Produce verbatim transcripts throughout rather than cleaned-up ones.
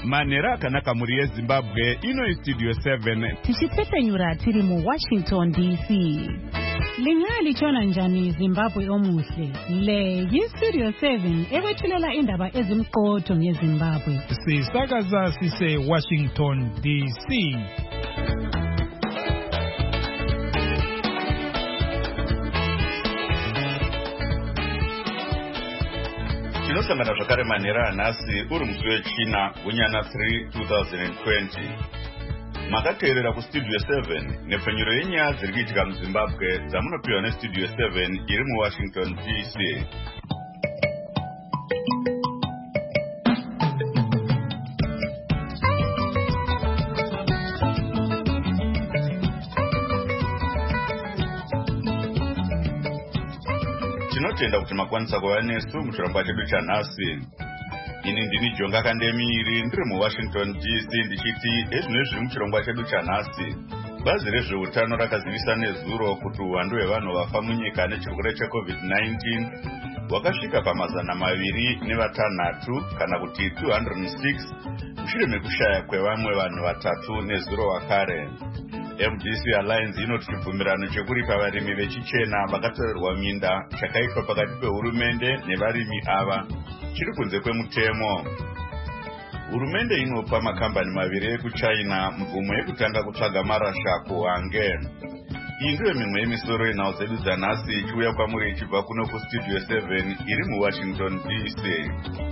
Manera kanaka muri Zimbabwe ino studio seven. Tichipfenyura tiri mu Washington D C. Lingali chona njani Zimbabwe omuhle. Le yi studio seven ewethulela indaba ezimqotho ngeZimbabwe. Sisakaza sise Washington D C. Tinosangana zvakare manhera anhasi uri musi wechina gunyana three twenty twenty. Makateerera kustudio seven nepfenyuro yenyaya dziri kuitika muZimbabwe dzamunopiwa nestudio seven iri muWashington D C. Tinotenda kuti makwanisa kuva nesu muchirongwa chedu chanhasi. Ini ndini Jonga Kandemiri ndiri muWashington D C ndichiti ezvino zviri muchirongwa chedu chanhasi. Bazi rezveutano rakazivisa nezuro kuti uwandu hwevanhu vafa munyika nechirwere checovid nineteen hwakasvika pamazana maviri nevatanhatu kana kuti two hundred six mushure mekushaya kwevamwe vanhu vatatu nezuro wakare. M D C Alliance inoti chibvumirano chekuripa varimi vechichena vakatorerwa minda chakaitwa pakati pehurumende nevarimi ava chiri kunze kwemutemo. Hurumende inopa makambani maviri ekuChina mvumo yekutanga kutsvaga marasha kuHwange. Iyi ndiyo mimwe yemisoro yenhau dzedu dzanhasi ichiuya kwamuri ichibva kuno kustudio seven iri muWashington D C.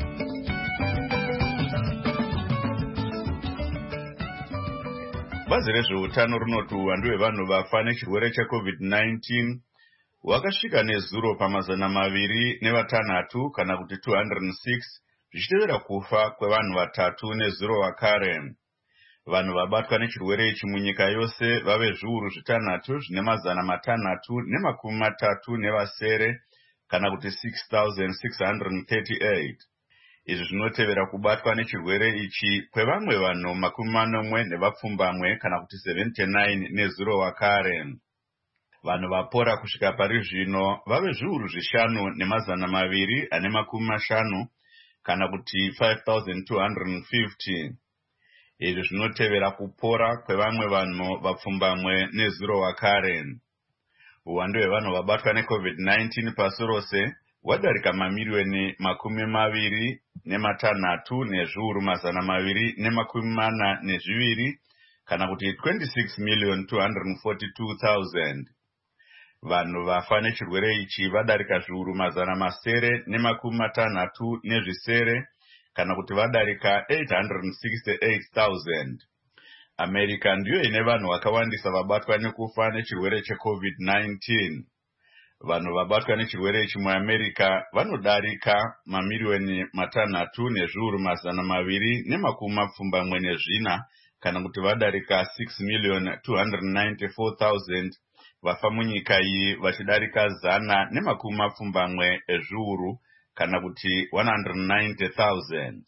Bazi rezveutano rinoti uwandu hwevanhu vafa nechirwere checovid nineteen hwakasvika nezuro pamazana maviri nevatanhatu kana kuti two hundred six zvichitevera kufa kwevanhu vatatu nezuro wakare. Vanhu vabatwa nechirwere ichi munyika yose vave zviuru zvitanhatu zvine mazana matanhatu nemakumi matatu nevasere kana kuti six thousand six hundred thirty-eight. Izvi zvinotevera kubatwa nechirwere ichi kwevamwe vanhu makumi manomwe nevapfumbamwe kana kuti seventy-nine nezuro wakare. Vanhu vapora kusvika pari zvino vave zviuru zvishanu nemazana maviri ane makumi mashanu kana kuti five thousand two hundred fifty. Izvi zvinotevera kupora kwevamwe vanhu vapfumbamwe nezuro wakare. Uwandu hwevanhu vabatwa necovid nineteen pasi rose wadarika mamiriyoni makumi maviri nematanhatu nezviuru mazana maviri nemakumi mana nezviviri kana kuti twenty-six million two hundred forty-two thousand. Vanhu vafa nechirwere ichi vadarika zviuru mazana masere nemakumi matanhatu nezvisere kana kuti vadarika eight hundred sixty-eight thousand. America ndiyo ine vanhu vakawandisa vabatwa nekufa nechirwere checovid nineteen. Vanhu vabatwa nechirwere ichi muAmerica vanodarika mamiriyoni matanhatu nezviuru mazana maviri nemakumi mapfumbamwe nezvina kana kuti vadarika six million two hundred ninety-four thousand. Vafa munyika iyi vachidarika zana nemakumi mapfumbamwe ezviuru kana kuti one hundred ninety thousand.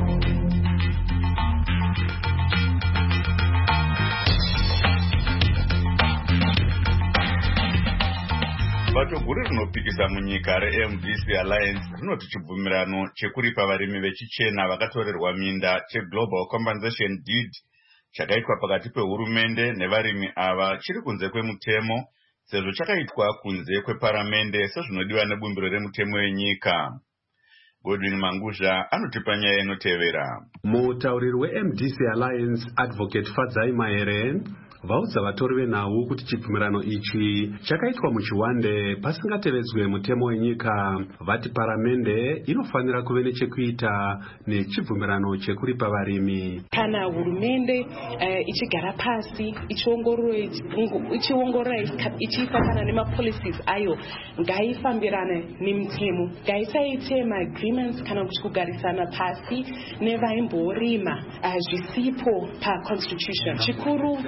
Bato guru rinopikisa munyika re-M D C Alliance rinoti chibvumirano chekuripa varimi vechichena vakatorerwa minda cheGlobal Compensation Deed chakaitwa pakati pehurumende nevarimi ava chiri kunze kwemutemo sezvo chakaitwa kunze kweparamende sezvinodiwa nebumbiro remutemo wenyika. Godwin Manguzha anotipa nyaya inotevera. Mutauriri we-M D C Alliance Advocate Fadzai Mahere vaudza vatori venhau kuti chibvumirano ichi chakaitwa muchiwande pasingatevedzwe mutemo wenyika. Vati paramende inofanira kuve nechekuita nechibvumirano chekuripa varimi. Kana hurumende uh, ichigara pasi ichiongorora ichiifambana nemapolicies ayo ngaifambirane nemutemo, ngaisaite maagreements kana kuti kugarisana pasi nevaimborima uh, zvisipo paconstitution. Chikuru chiri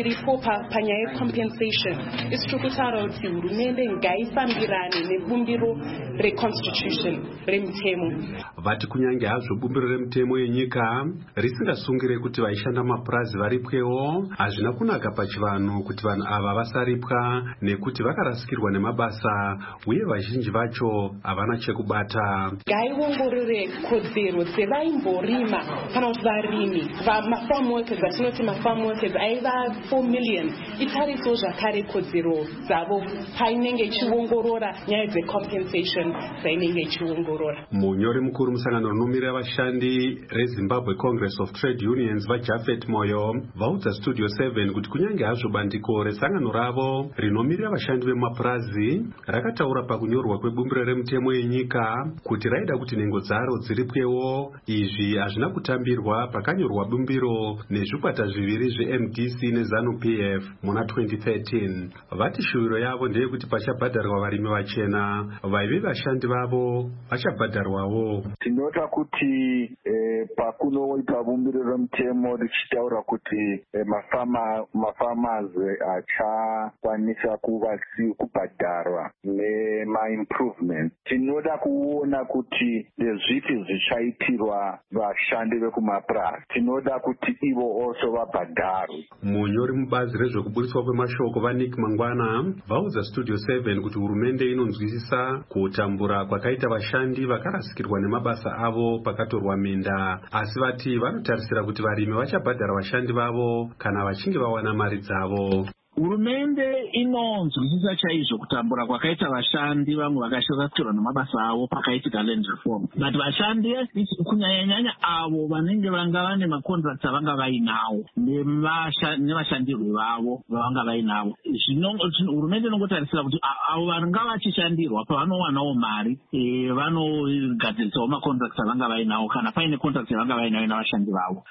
iripo panyaya compensation isiri kutaura kuti hurumende ngaifambirane nebumbiro reconstitution remutemo. Vati kunyange hazvo bumbiro remutemo yenyika risingasungire kuti vaishanda mapurazi varipwewo, hazvina kunaka pachivanhu kuti vanhu ava vasaripwa nekuti vakarasikirwa nemabasa uye vazhinji vacho havana chekubata. Ngaiongorore kodzero dzevaimborima kana kuti varimi vamafarm workers, vatinoti mafarm workers aiva four million, itariso zvakare kodzero dzavo painenge ichiongorora nyaya dzecompensation dzainenge ichiongorora. Munyori mukuru musangano rinomirira vashandi reZimbabwe Congress of Trade Unions vaJafet Moyo vaudza Studio seven kuti kunyange hazvo bandiko resangano ravo rinomirira vashandi vemapurazi rakataura pakunyorwa kwebumbiro remutemo yenyika kuti raida kuti nhengo dzaro dziripwewo, izvi hazvina kutambirwa pakanyorwa bumbiro nezvikwata zviviri zveM D C neZANU P F muna twenty thirteen. Vati shuviro yavo ndeyekuti pachabhadharwa varimi vachena, vaive vashandi vavo vachabhadharwawo. Tinoda kuti eh, pakunoita bumbiro remutemo richitaura kuti eh, mafama mafarmers achakwanisa kuvasi kubhadharwa nema-improvement. Tinoda kuona kuti zvipi zvichaitirwa vashandi vekumapurazi. Tinoda kuti ivo also vabhadharwe. Munyori mubazi rezvekuburiswa kwemashoko vaNick Mangwana vaudza Studio seven kuti hurumende inonzwisisa kutambura kwakaita vashandi vakarasikirwa nemabasa avo pakatorwa minda, asi vati vanotarisira kuti varimi vachabhadhara vashandi vavo kana vachinge vawana mari dzavo. Hurumende inonzwisisa chaizvo kutambura kwakaita vashandi vamwe vakasharasikirwa nemabasa avo pakaitika land reform, but vashandi kunyanyanyanya avo vanenge vanga vane macontracts avanga vainawo nevashandirwe vavo vavanga vainawo, hurumende inongotarisira kuti avo vanga vachishandirwa pavanowanawo mari vanogadzirisawo macontracts avanga vainawo kana paine contracts avanga vainawo navashandi vavo.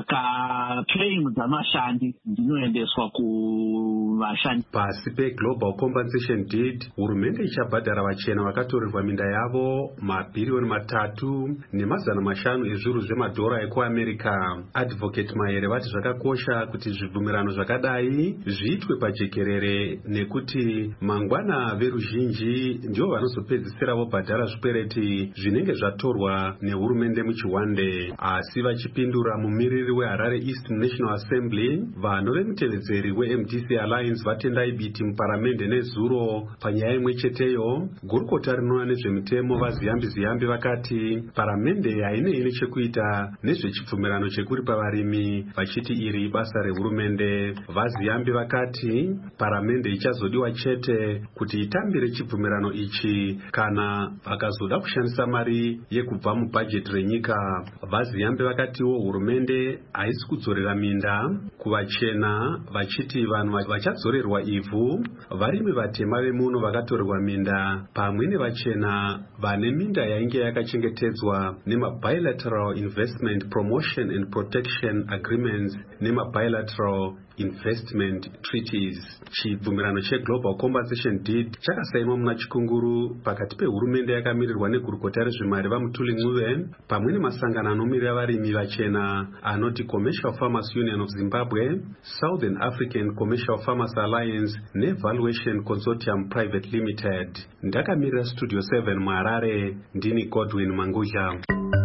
Saka claim dzamashandi dzinoendeswa ku vashandi. Pasi peGlobal Compensation Deed, hurumende ichabhadhara vachena vakatorerwa minda yavo mabhiriyoni matatu nemazana mashanu ezviuru zvemadhora ekuAmerica. Advocate Mahere vati zvakakosha kuti zvibvumirano zvakadai zviitwe pajekerere nekuti mangwana veruzhinji ndivo vanozopedzisira vobhadhara zvikwereti zvinenge zvatorwa nehurumende muchiwande. Asi vachipindura mumiriri weHarare Eastern National Assembly, vanhu vemutevedzeri weM D C Alliance vatendai biti muparamende nezuro panyaya imwe cheteyo. Gurukota rinoona nezvemitemo vaZiyambi Ziyambi vakati paramende hainei nechekuita nezvechibvumirano chekuripa varimi, vachiti iri basa rehurumende. VaZiyambi vakati paramende ichazodiwa chete kuti itambire chibvumirano ichi kana vakazoda kushandisa mari yekubva mubhajeti renyika. VaZiyambi vakatiwo hurumende haisi kudzorera minda kuvachena, vachiti vanhu vachadzorerwa ivhu varimi vatema vemuno vakatorerwa minda pamwe nevachena vane minda yainge yakachengetedzwa nemabilateral investment promotion and protection agreements nemabilateral investment treaties. Chibvumirano cheGlobal Compensation Deed chakasainwa muna chikunguru pakati pehurumende yakamirirwa negurukota rezvimari vaMutuli Ncube pamwe nemasangano anomirira varimi vachena anoti Commercial Farmers Union of Zimbabwe, Southern African Commercial Farmers Alliance neValuation Consortium Private Limited. Ndakamirira Studio seven muHarare, ndini Godwin Manguzha.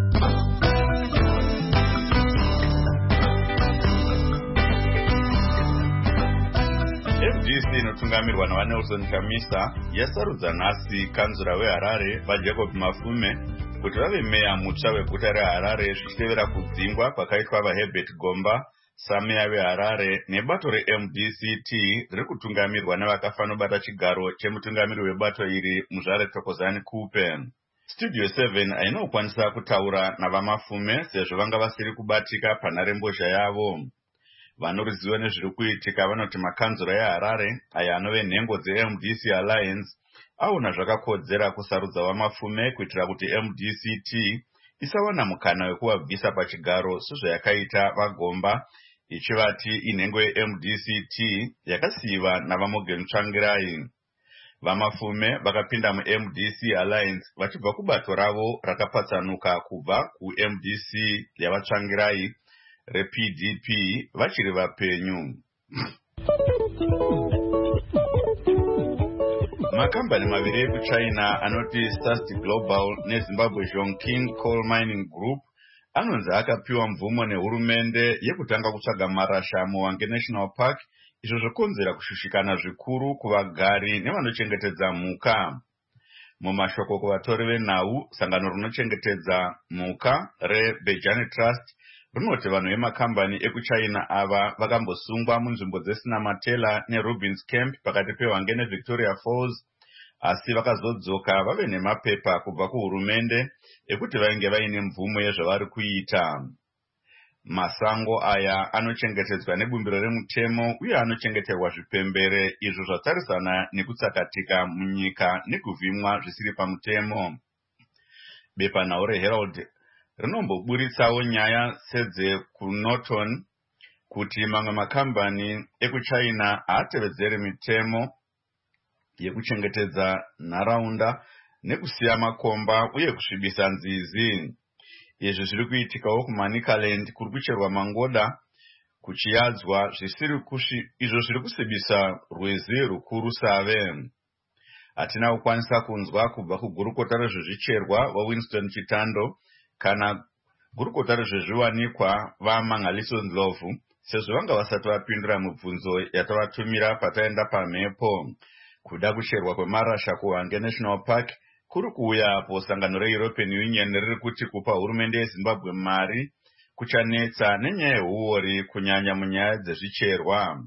M D C inotungamirwa naVaNelson Chamisa yasarudza nhasi kanzura weHarare vaJacob Mafume kuti vave meya mutsva weguta reHarare zvichitevera kudzingwa kwakaitwa vaHerbert Gomba sameya veHarare nebato reM D C T riri kutungamirwa nevakafanobata chigaro chemutungamiri webato iri Muzvare Thokozani Kupe. Studio seven ainokwanisa kutaura navaMafume sezvo vanga vasiri kubatika panharembozha yavo. Vanoriziva nezviri kuitika vanoti makanzura eHarare aya anove nhengo dzeM D C Alliance aona zvakakodzera kusarudza vaMafume kuitira kuti M D C T isawana mukana wekuvabvisa pachigaro sezvayakaita vaGomba, ichivati inhengo yeM D C T yakasiyiwa navaMorgan Tsvangirai. VaMafume vakapinda muM D C Alliance vachibva kubato ravo rakapatsanuka kubva kuM D C yavaTsvangirai reP D P vachiri vapenyu. Makambani maviri ekuchina anoti Stasti Global neZimbabwe Zhongking Coal Mining Group anonzi akapiwa mvumo nehurumende yekutanga kutsvaga marasha muHwange National Park, izvo zvokonzera kushushikana zvikuru kuvagari nevanochengetedza mhuka. Mumashoko kuvatori venhau, sangano rinochengetedza mhuka reBejani Trust rinoti vanhu vemakambani ekuchina ava vakambosungwa munzvimbo dzeSinamatela neRubins Camp pakati peHwange neVictoria Falls, asi vakazodzoka vave nemapepa kubva kuhurumende ekuti vainge vaine mvumo yezvavari kuita. Masango aya anochengetedzwa nebumbiro remutemo uye anochengeterwa zvipembere izvo zvatarisana nekutsakatika munyika nekuvhimwa zvisiri pamutemo. Bepanhau reHerald rinomboburitsawo nyaya sedzekuNorton kuti mamwe makambani ekuchina haatevedzeri mitemo yekuchengetedza nharaunda nekusiya makomba uye kusvibisa nzizi. Izvi zviri kuitikawo kuManicaland kuri kucherwa mangoda kuchiadzwa zvisiri izvo zviri kusibisa rwizi rukuru Save. Hatina kukwanisa kunzwa kubva kugurukota rezvezvicherwa vaWinston Chitando kana gurukota rezvezviwanikwa vaMangaliso Ndlovu, sezvo vanga vasati vapindura mibvunzo yatavatumira pataenda pamhepo. Kuda kucherwa kwemarasha kuHwange National Park kuri kuuya apo sangano reEuropean Union riri kuti kupa hurumende yeZimbabwe mari kuchanetsa nenyaya yehuori kunyanya munyaya dzezvicherwa.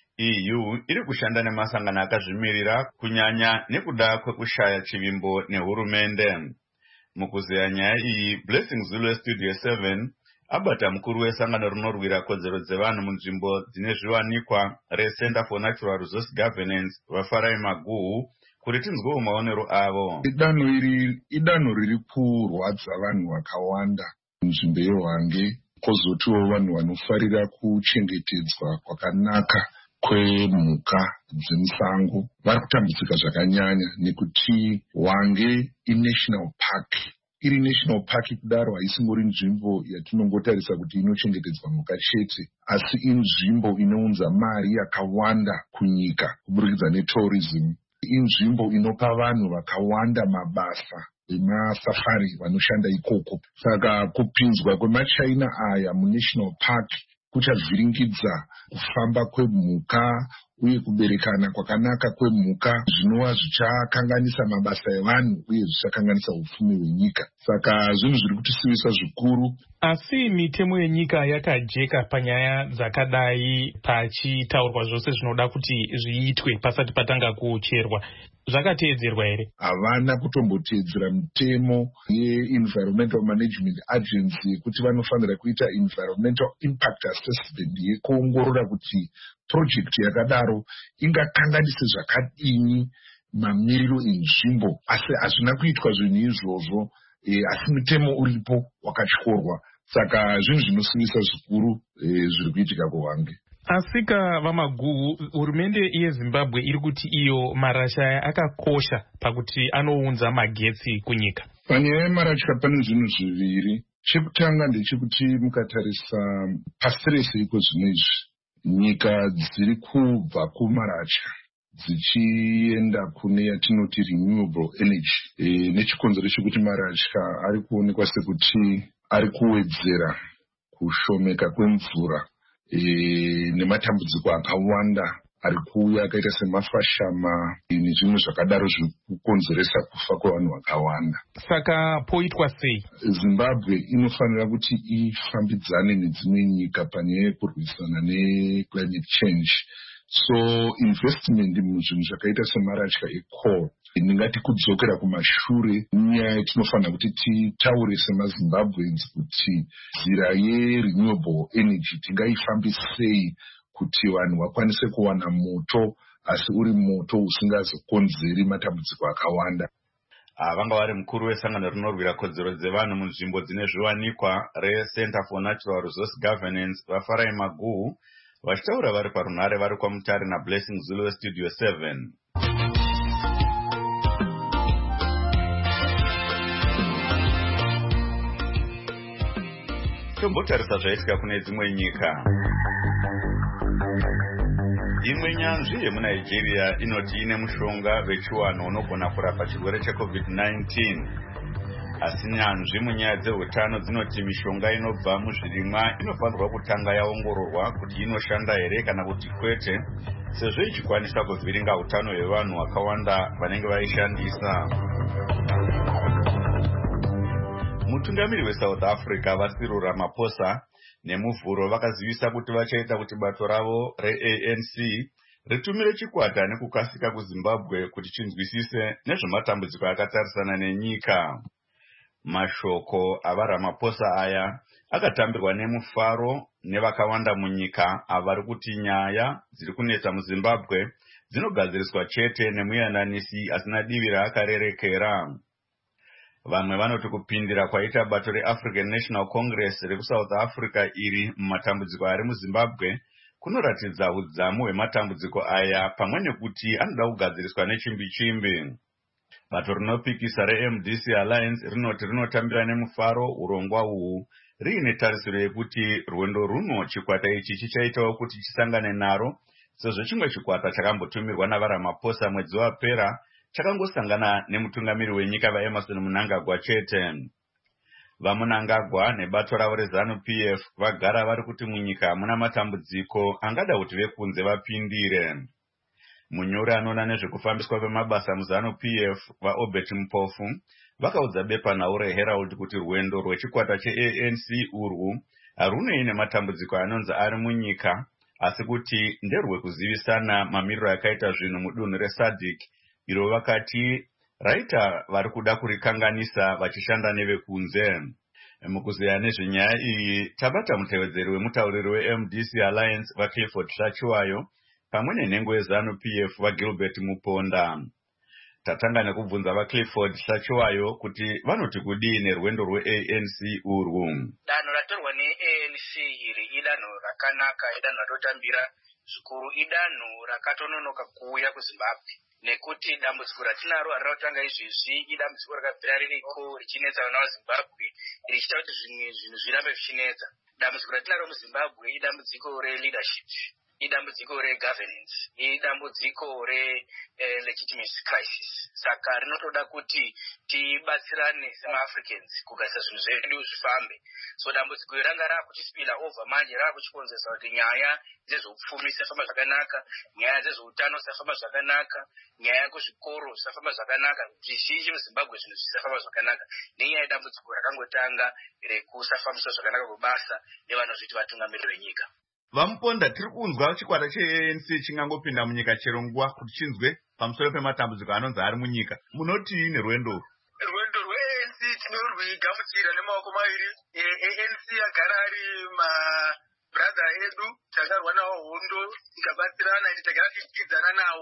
E U iri kushanda nemasangano akazvimirira kunyanya nekuda kwekushaya chivimbo nehurumende. Mukuzeya nyaya iyi, Blessing Zulu Studio seven abata mukuru wesangano rinorwira kodzero dzevanhu munzvimbo dzine zviwanikwa reCenter for Natural Resource Governance vaFarai Maguhu kuti tinzwewo maonero avo. Idanho iri idanho riri kurwadza vanhu vakawanda munzvimbo yeHwange, kwozotiwo vanhu vanofarira kuchengetedzwa kwakanaka kwemhuka dzemusango vari kutambudzika zvakanyanya nekuti Hwange iNational Park. Iri National Park kudaro haisingori nzvimbo yatinongotarisa kuti inochengetedzwa mhuka chete, asi inzvimbo inounza mari yakawanda kunyika kuburikidza netourism. Inzvimbo inopa vanhu vakawanda mabasa emasafari vanoshanda ikoko. Saka kupinzwa kwemaChina aya muNational Park kuchavhiringidza kufamba kwemhuka uye kuberekana kwakanaka kwemhuka, zvinova zvichakanganisa mabasa evanhu uye zvichakanganisa upfumi hwenyika. Saka zvinhu zviri kutisivisa zvikuru. Asi mitemo yenyika yakajeka panyaya dzakadai pachitaurwa zvose zvinoda kuti zviitwe pasati patanga kucherwa. Zvakateedzerwa here? Havana kutomboteedzera mitemo yeEnvironmental Management Agency yekuti vanofanira kuita Environmental Impact Assessment yekuongorora kuti project yakadaro ingakanganise zvakadini mamiriro enzvimbo, asi hazvina kuitwa zvinhu izvozvo, e, asi mutemo uripo wakatyorwa. Saka zvinhu zvinosivisa zvikuru e, zviri kuitika kuHwange. Asika vaMaguhu, hurumende yeZimbabwe iri kuti iyo marasha aya akakosha pakuti anounza magetsi kunyika. Panyaya yemarasha pane zvinhu zviviri. Chekutanga ndechekuti mukatarisa pasi rese iko zvinezvi, nyika dziri kubva kumarasha dzichienda kune yatinoti renewable energy, e, nechikonzero chekuti marasha ari kuonekwa sekuti ari kuwedzera kushomeka kwemvura e, nematambudziko akawanda ari kuuya akaita semafashama nezvimwe zvakadaro zviri kukonzeresa kufa kwevanhu vakawanda. Saka poitwa sei? Zimbabwe inofanira kuti ifambidzane nedzimwe nyika panyaya yekurwisana neclimate change. So investment muzvinhu zvakaita semarasha ecoal ndingati kudzokera kumashure. Nyaya yatinofanira kuti titaure semaZimbabweans kuti nzira yerenewable energy tingaifambisei kuti vanhu vakwanise kuwana moto, asi uri moto usingazokonzeri matambudziko akawanda. Vanga vari mukuru wesangano rinorwira kodzero dzevanhu munzvimbo dzine zviwanikwa reCenter for Natural Resource Governance vaFarai Maguhu vachitaura vari parunhare vari kwaMutare naBlessing Zulu Studio seven. Tombotarisa zvaitika kune dzimwe nyika. Imwe nyanzvi yemuNigeria inoti ine mushonga wechiwanhu unogona kurapa chirwere checovid nineteen. Asi nyanzvi munyaya dzeutano dzinoti mishonga inobva muzvirimwa inofanirwa kutanga yaongororwa kuti inoshanda here kana kuti kwete, sezvo ichikwanisa kuvhiringa utano hwevanhu vakawanda vanenge vaishandisa. Mutungamiri weSouth Africa Cyril Ramaphosa nemuvhuro vakazivisa kuti vachaita kuti bato ravo re-A N C ritumire chikwata nekukasika kuZimbabwe kuti chinzwisise nezvematambudziko akatarisana nenyika. Mashoko avaRamaphosa aya akatambirwa nemufaro nevakawanda munyika avari kuti nyaya dziri kunetsa muZimbabwe dzinogadziriswa chete nemuyananisi asina divi raakarerekera. Vamwe vanoti kupindira kwaita bato reAfrican National Congress rekuSouth Africa iri mumatambudziko ari muZimbabwe kunoratidza udzamu hwematambudziko aya pamwe nekuti anoda kugadziriswa nechimbi-chimbi. Bato rinopikisa re-M D C Alliance rinoti rinotambira nemufaro urongwa uhu riine tarisiro yekuti rwendo runo chikwata ichi chichaitawo kuti chisangane naro, sezvo chimwe chikwata chakambotumirwa navaRamaphosa mwedzi wapera chakangosangana nemutungamiri wenyika vaEmerson Mnangagwa chete. VaMnangagwa nebato ravo reZANU P F vagara vari kuti munyika muna matambudziko angada kuti vekunze vapindire. Munyori anoona nezvekufambiswa kwemabasa muZANU P F vaObert Mpofu vakaudza bepanhau reHerald kuti rwendo rwechikwata che-A N C urwu harunei nematambudziko anonzi ari munyika, asi kuti nderwekuzivisana mamiriro akaita zvinhu mudunhu reSADC iro vakati raita vari kuda kurikanganisa vachishanda nevekunze. Mukuzeya nezvenyaya iyi tabata mutevedzeri wemutauriri we-M D C Alliance vaClifford Hlachiwayo pamwe nenhengo yeZANU P F vaGilbert Muponda. Tatanga nekubvunza vaClifford Hlachiwayo kuti vanoti kudii nerwendo rwe-A N C urwu. Danho ratorwa ne-A N C iri idanho rakanaka, idanho ratotambira zvikuru, idanho rakatononoka kuuya kuZimbabwe, nekuti dambudziko ratinaro harinotanga izvezvi idambudziko rakabvira ririko richinetsa vana vaZimbabwe richiita kuti zvimwe zvinhu zvirambe zvichinetsa. Dambudziko ratinaro muZimbabwe idambudziko re-leadership, idambudziko re-governance, idambudziko re-legitimacy crisis. Saka rinotoda kuti tibatsirane sema-Africans kugaisa zvinhu zvedu zvifambe. So dambudziko ranga rakuchispila over manje rakuchikonzesa kuti nyaya dzezveupfumi dzisafamba zvakanaka, nyaya dzezveutano dzisafamba zvakanaka, nyaya yekuzvikoro zisafamba zvakanaka, zvizhinji muZimbabwe zvinhu zvisafamba zvakanaka nenyaya yedambudziko rakangotanga rekusafambiswa zvakanaka kwebasa nevanozviti vatungamiriri venyika. Vamuponda, tiri kunzwa chikwata che-A N C chingangopinda munyika chero nguva kuti chinzwe pamusoro pematambudziko anonzi ari munyika. Munotii nerwendo? Rwendo rwe-A N C tinorwigamuchira nemaoko maviri. A N C yagara ari mabradha edu, takarwa nawo hondo tikabatsirana, tagara tichidzana nawo.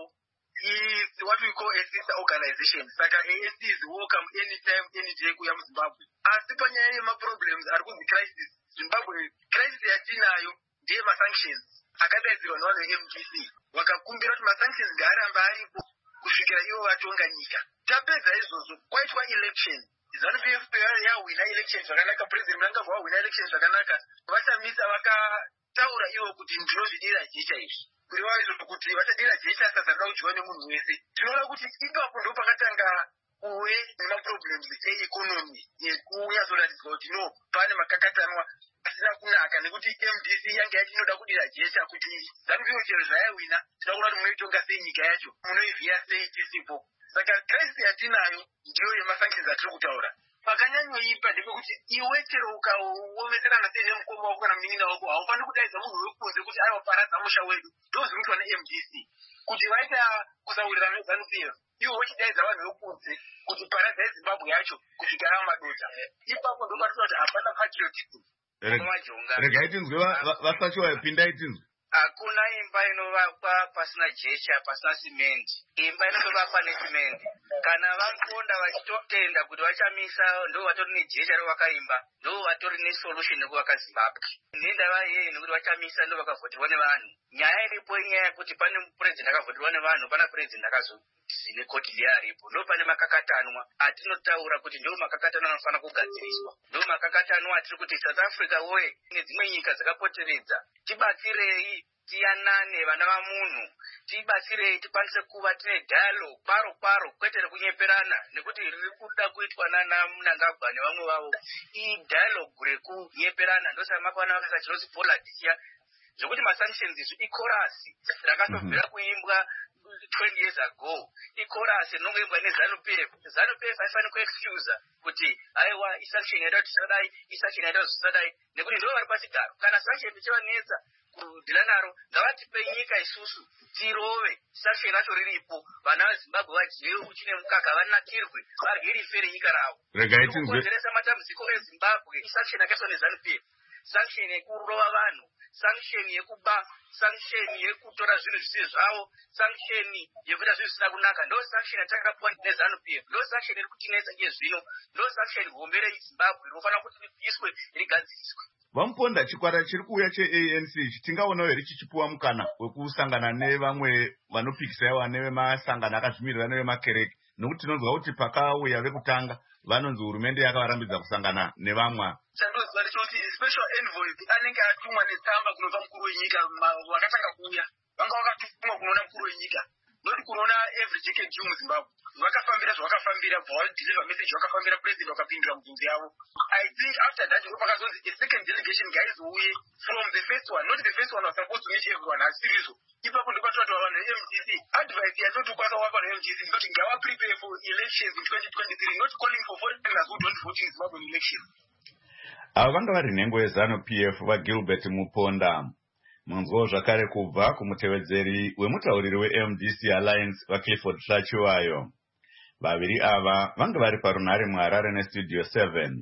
Is what we call a sister organization. Saka A N C is welcome anytime, any day kuya muZimbabwe. Asi panyaya yemaproblems ari kunzi crisis, Zimbabwe crisis yatinayo ndiye masanctions akadaidzirwa navano ve-M D C, vakakumbira kuti masanctions ngaaramba aripo kusvikira ivo vatonga nyika. Tapedza izvozvo kwaitwa election, ZANU P F yahwina election zvakanaka, President Mnangagwa wahwina election zvakanaka, vachamisa vakataura ivo kuti ndinozvidira jecha izvi kureva izvo kuti vachadira jecha sasarida kudyiwa nemunhu wese. Tinoona kuti ipapo ndo pakatanga kuve nemaproblems eeconomy ekunyatsoratidzwa kuti no pane makakatanwa asina kunaka, nekuti M D C yange yachinoda kudira jecha kuti ZANU P F chero zvayawina tinoda kuona kuti munoitonga sei nyika yacho, munoivhiya sei tisipo. Saka crisis yatinayo ndiyo yemasanctions atiri kutaura. Pakanyanyoipa ndepekuti iwe chero ukaomeserana sei nemukoma wako kana munin'ina wako haufaniri kudaidza munhu wekunze kuti aiwa paradza musha wedu. Ndozvinoitwa ne-M D C kuti vaita kusaurirana neZANU P F, iwo wachidaidza vanhu vekunze kuti paradza yeZimbabwe yacho kusvika ava madota. Ipapo ndo patinoona kuti hapana patriotism. Regai tinzwe vaShlachiwayo, pindai tinzwe. Hakuna imba inovakwa pasina jecha, pasina simende. Imba inovakwa nesimende. Kana vakonda vachitotenda kuti vachamisa ndo vatori nejecha rovaka imba, ndo vatori nesolution yekuvaka Zimbabwe. Ndendava yeye nekuti vachamisa ndo vakavhoterwa nevanhu. Nyaya iripo inyaya yekuti pane president akavhoterwa nevanhu, pana president akazo zine koti liaripo. Ndo pane makakatanwa atinotaura kuti ndo makakatanwa anofanira kugadziriswa. Ndo makakatanwa atiri kuti South Africa woye nedzimwe nyika dzakapoteredza tibatsirei tiyanane vana vamunhu, tibatsirei tikwanise kuva tine dialogue kwaro kwaro kwete rekunyeperana, nekuti riri kuda kuitwa nana Mnangagwa nevamwe vavo. Iyi dialogue rekunyeperana ndosaka makaona vakasa chinonzi politics zvokuti masanctions izvi ichorus rakatobvira kuimbwa twenty years ago. Ichorus rinongoimbwa neZANU P F. ZANU P F haifaniri kuexcuse kuti aiwa isanction yaita kuti tisadai, isanction yaita kuti tisadai, nekuti ndivo vari pachigaro. Kana sanction ichivanetsa kudhila naro, ngavatipe nyika isusu tirove sanction racho riripo, vana veZimbabwe vadye uchi nemukaka, vanakirwe varye rife renyika ravo. Kukonzeresa matambudziko eZimbabwe isanction yakaiswa neZANU P F, sanction yekurova vanhu, sanction yekuba, sanction yekutora zvinhu zvisiri zvavo, sanction yekuita zvinhu zvisina kunaka. Ndo sanction yatakapuwa neZANU P F, ndo sanction iri kutinetsa iye zvino, ndo sanction hombe reZimbabwe rinofanira kuti ripiswe rigadziriswe. Vamuponda, chikwata chiri kuuya che-A N C chitingaonawo here chichipuwa mukana wekusangana nevamwe vanopikisaiwa nevemasangano akazvimirira nevemakereke, nokuti tinonzwa kuti pakauya vekutanga vanonzi hurumende yakavarambidza kusangana nevamwe. Chandonzwa ndichoti special envoy anenge atumwa netsamba kunobva mukuru wenyika vakatanga kuuya, vanga vakatumwa kunoona mukuru wenyika, noti kunoona every J K G muZimbabwe vakafambira zvavakafambira, bvawadhiliva message vakafambira president vakapindura mubvunzo yavo. I think after that ndo pakazonzi a second delegation ngaizouye from the first one, not the first one was supposed to meet everyone asirizo. Ipapo ndo patotwa vanhu ve-M D C advice yatoti ukwanisa wapa ne-M D C ndoti ngava prepare for elections in twenty twenty-three, not calling for foreigners who don't vote in Zimbabwe elections. Ava vanga vari nhengo yeZANU P F vaGilbert Muponda. Munzwawo zvakare kubva kumutevedzeri wemutauriri we-M D C Alliance vaClifford Hlachiwayo. Vaviri ava vanga vari parunhare muHarare neStudio seven.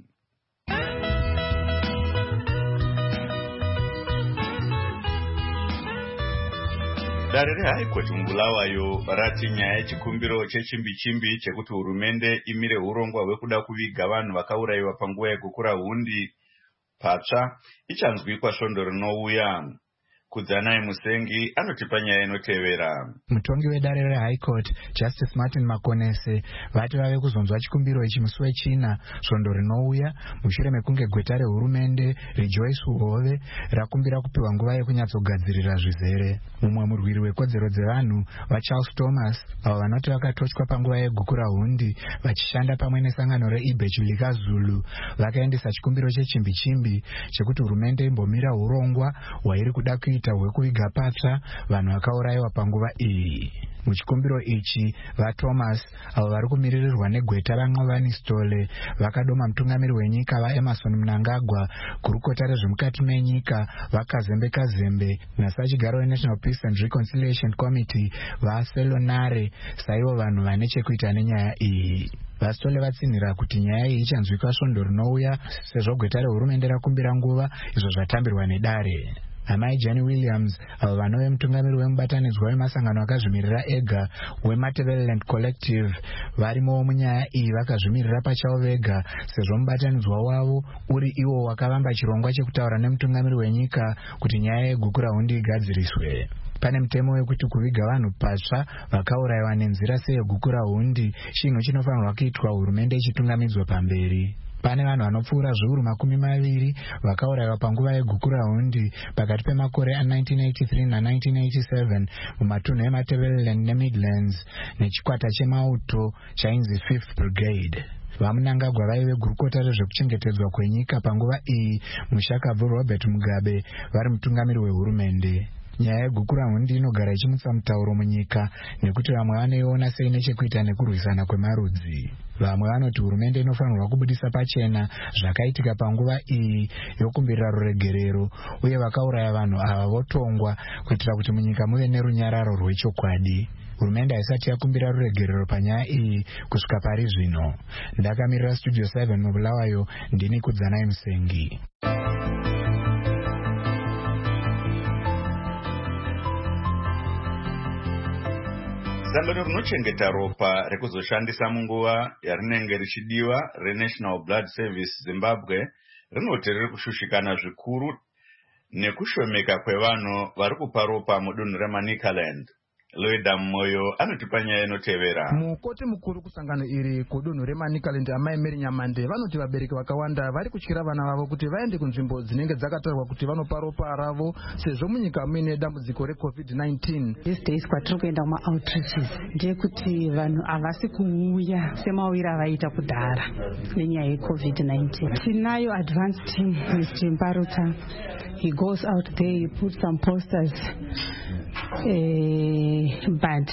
Dare reHigh Court muBulawayo rati nyaya yechikumbiro chechimbi-chimbi chekuti hurumende imire urongwa hwekuda kuviga vanhu vakaurayiwa panguva yekukura hundi patsva ichanzwikwa svondo rinouya. Kudzanai Musengi anotipa nyaya inotevera. Mutongi wedare reHigh Court Justice Martin Makonese vati vave kuzonzwa chikumbiro ichi musi wechina svondo rinouya mushure mekunge gweta rehurumende Rejoice Uhove rakumbira kupiwa nguva yekunyatsogadzirira zvizere. Mumwe murwiri wekodzero dzevanhu vaCharles Thomas avo vanoti vakatotywa panguva yegukura hundi vachishanda pamwe nesangano reIBECH Zulu vakaendesa chikumbiro chechimbi-chimbi chekuti hurumende imbomira urongwa hwairi kuda kuita hwekuviga patsva vanhu vakaurayiwa panguva iyi. Muchikumbiro ichi vaThomas avo vari kumiririrwa negweta raNqovani Stole vakadoma mutungamiri wenyika vaEmmerson Mnangagwa, gurukota rezvemukati menyika vaKazembe Kazembe nasachigaro weNational Peace and Reconciliation Committee vaSelonare saivo vanhu vane chekuita nenyaya iyi. VaStole vatsinhira kuti nyaya iyi ichanzwikwa svondo rinouya sezvo gweta rehurumende rakumbira nguva izvo zvatambirwa nedare. Amai Jenny Williams avo vanove mutungamiri wemubatanidzwa wemasangano akazvimirira ega weMatabeleland Collective varimowo munyaya iyi vakazvimirira pachavo vega sezvo mubatanidzwa wavo uri iwo wakavamba chirongwa chekutaura nemutungamiri wenyika kuti nyaya yegukura hundi igadziriswe. Pane mutemo wekuti kuviga vanhu patsva vakaurayiwa nenzira seyegukura hundi chinhu chinofanirwa kuitwa hurumende ichitungamidzwa pamberi. Pane vanhu vanopfuura zviuru makumi maviri vakaurayiwa panguva yegukura hundi pakati pemakore a1983 na1987 mumatunhu eMatabeleland neMidlands nechikwata chemauto chainzi Fifth Brigade. VaMnangagwa vaive gurukota rezvekuchengetedzwa kwenyika panguva iyi mushakabvu Robert Mugabe vari mutungamiri wehurumende. Nyaya yegukura hundi inogara ichimutsa mutauro munyika nekuti vamwe vanoiona seine chekuita nekurwisana kwemarudzi. Vamwe vanoti hurumende inofanirwa kubudisa pachena zvakaitika panguva iyi yokumbirira ruregerero uye vakauraya vanhu ava votongwa kuitira kuti munyika muve nerunyararo rwechokwadi. Hurumende haisati yakumbira ruregerero panyaya iyi kusvika pari zvino. Ndakamirira Studio seven muBulawayo, ndini Kudzanai Musengi. Sangano rinochengeta ropa rekuzoshandisa munguva yarinenge richidiwa reNational Blood Service Zimbabwe rinoti riri kushushikana zvikuru nekushomeka kwevanhu vari kupa ropa mudunhu reManicaland. Loida Moyo anotipa nyaya inotevera. Mukoti mukuru kusangano iri kudunhu reManicaland amaemeri Nyamande vanoti vabereki vakawanda vari kutyira vana vavo kuti vaende kunzvimbo dzinenge dzakatarwa kuti vanopa ropa ravo sezvo munyika muine dambudziko recovid nineteen. These days kwatiri kuenda kuma-outreaches ndeyekuti vanhu havasi kuuya semauiro avaita kudhara nenyaya yecovid nineteen. Tinayo advance team Mister Mparutsa. He goes out there, he puts some posters, uh, but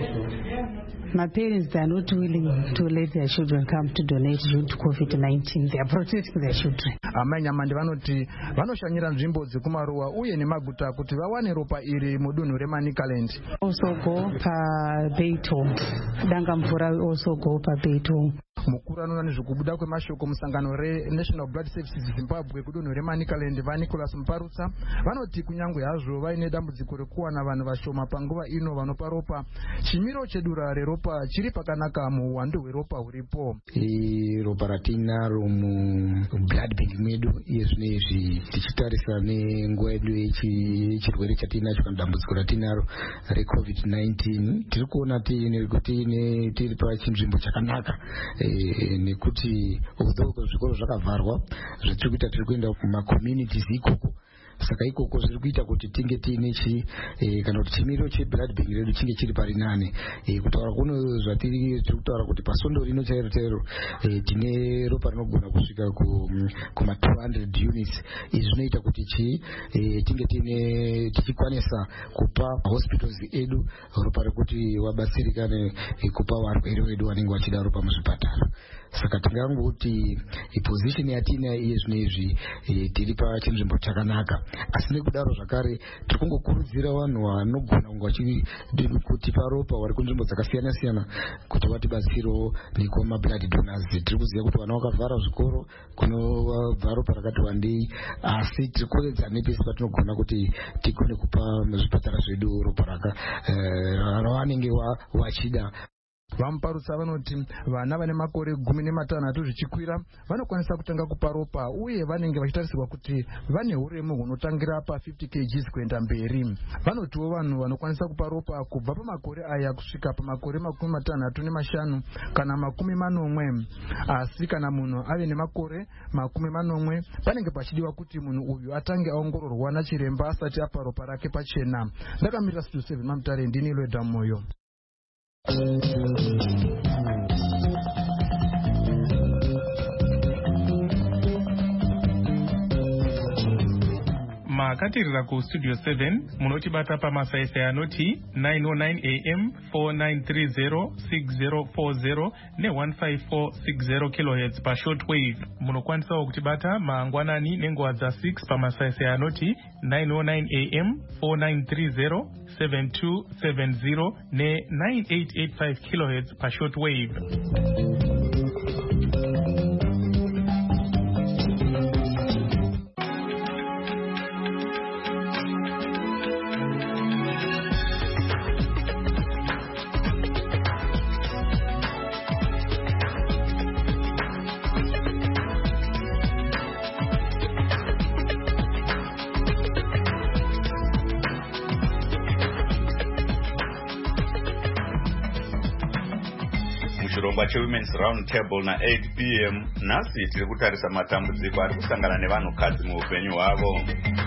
my parents, they are not willing to let their children come to donate due to COVID nineteen. They are protecting their children. Amanyamandi vanoti vanoshanyira nzvimbo dzekumaruwa uye nemaguta kuti vawane ropa iri mudunhu reManicaland. Also go pa Beito. Danga mvura also go pa Beito. Mukuru anoona nezvekubuda kwemashoko musangano reNational Blood Services Zimbabwe kudunhu reManicaland vaNicholas Mparutsa vanoti kunyangwe hazvo vaine dambudziko rekuwana vanhu vashoma panguva ino vanopa ropa, chimiro chedura reropa chiri pakanaka muuwandu hweropa huripo. Ropa ratinaro mublood bank medu iye zvinezvi tichitarisa nenguva yedu yechirwere chatinacho kana dambudziko ratinaro recovid nineteen tiri kuona tiri pachinzvimbo chakanaka nekuti although zvikoro zvakavharwa zvatiri kuita tiri kuenda kumacommunities ikoko. Saka ikoko zviri kuita kuti tinge tiine chi kana kuti chimiro cheblood bank redu chinge chiri pari nane. Kutaura kuno zvatiri tiri kutaura kuti pasondo rino chairo chairo tine ropa rinogona kusvika kuma two hundred units. Izvi zvinoita kuti chi tinge tiine tichikwanisa kupa hospitals edu ropa rekuti wabatsirikane kupa varwere vedu vanenge vachida ropa muzvipatara. Saka tingangoti position yatina iye zvinezvi tiri pachinzvimbo chakanaka, asi nekudaro zvakare tiri kungokurudzira vanhu vanogona kunge vachitipa ropa vari kunzvimbo dzakasiyana siyana kuti vatibatsirewo nekuma blood donors. Tiri kuziva kuti vana vakavhara zvikoro kunobva ropa rakati wandei, asi tiri kuedza nepesi patinogona kuti tigone kupa muzvipatara zvedu ropa raka ravanenge vachida. Vamparutsa vanoti vana vane makore gumi nematanhatu zvichikwira vanokwanisa kutanga kupa ropa uye vanenge vachitarisirwa kuti vane uremu hunotangira pa fifty kilograms kuenda mberi. Vanotiwo vanhu vanokwanisa kupa ropa kubva pamakore aya kusvika pamakore makumi matanhatu nemashanu kana makumi manomwe. Asi kana munhu ave nemakore makumi manomwe panenge pachidiwa kuti munhu uyu atange aongororwa nachiremba asati apa ropa rake pachena. Ndakamira Studio seven Mamutare, ndini Loida Moyo. Makatirira ku Studio seven munotibata pamasaisai anoti nine oh nine a m four nine three zero six zero four zero ne one five four six zero kilohertz pa shortwave. Munokwanisawo kutibata mangwanani nenguva dza six pamasaisai anoti nine oh nine a m four nine three zero seven two seven zero ne nine eight eight five kilohertz pa shortwave. Chirongwa cheWomen's Round Table na eight p m nhasi tiri kutarisa matambudziko ari kusangana nevanhukadzi muupenyu hwavo.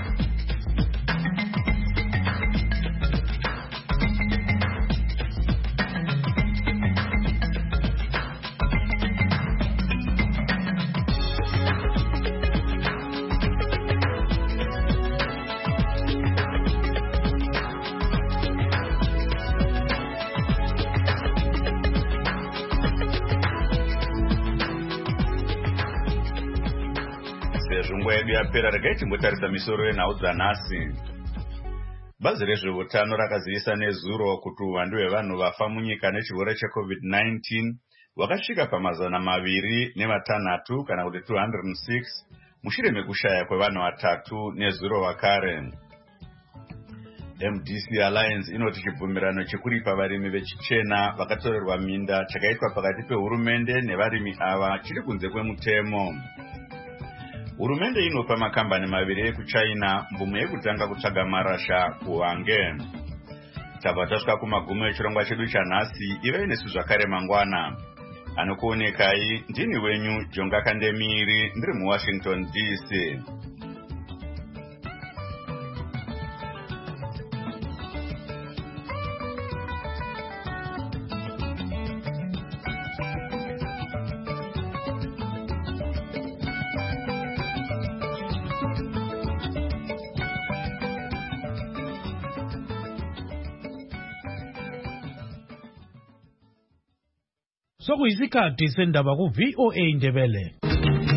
Zvungu yedu yapera, regai timbotarisa misoro yenhau dzanhasi. Bazi rezveutano rakazivisa nezuro kuti uwandu hwevanhu vafa munyika nechirwere checovid nineteen wakasvika pamazana maviri nematanhatu kana kuti two hundred six mushure mekushaya kwevanhu vatatu nezuro vakare. M D C Alliance inoti chibvumirano chekuripa varimi vechichena vakatorerwa minda chakaitwa pakati pehurumende nevarimi ava chiri kunze kwemutemo. Hurumende inopa makambani maviri ekuchina mvumo yekutanga kutsvaga marasha kuwange. tabva tasvika kumagumo echirongwa chedu chanhasi. Ivei nesu zvakare mangwana. Anokuonekai ndini wenyu Jonga Kandemiri ndiri muWashington D C. Sokuyisikhathi sendaba ku V O A Indebele.